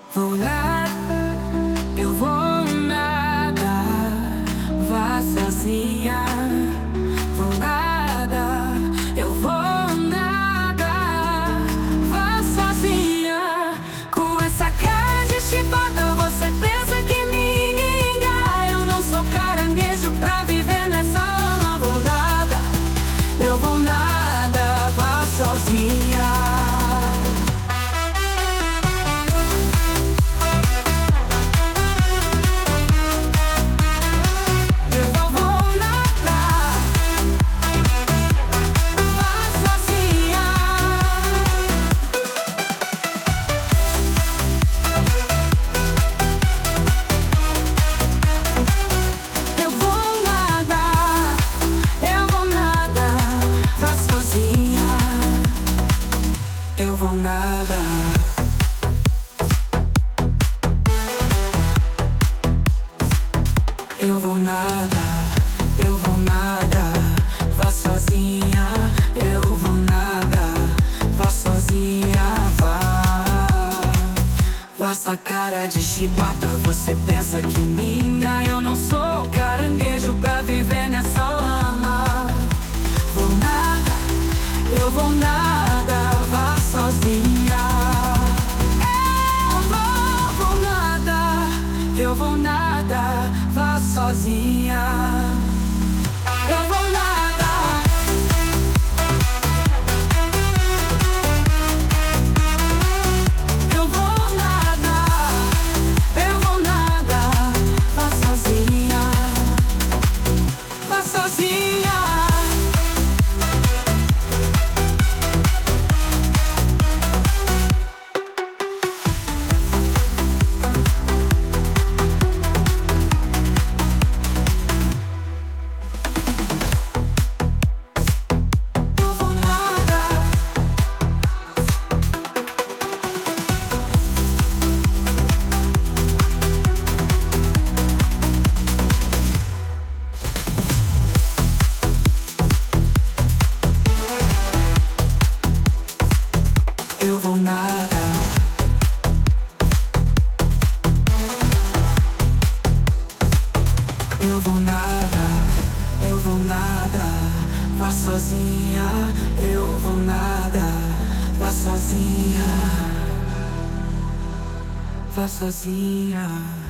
Vou nadar, eu vou nadar, vá sozinha. Vou nadar, eu vou nadar, vá sozinha. Com essa cara de chibata você pensa que me liga. Eu não sou caranguejo pra viver nessa lama. Vou nadar, eu vou nadar, vá sozinha. Eu vou nadar, eu vou nadar, eu vou nadar, vá sozinha. Eu vou nadar, vá sozinha, vá sua cara de chibata. Você pensa que minha, eu não sou caranguejo pra viver nessa lama. Vou nadar, eu vou nadar, vá sozinha. Eu vou nadar, vá sozinha. Eu vou nadar, eu vou nadar, eu vou nadar, vá sozinha, vá sozinha. Eu vou nadar, eu vou nadar, eu vou nadar, vá sozinha. Eu vou nadar, vá sozinha, vá sozinha.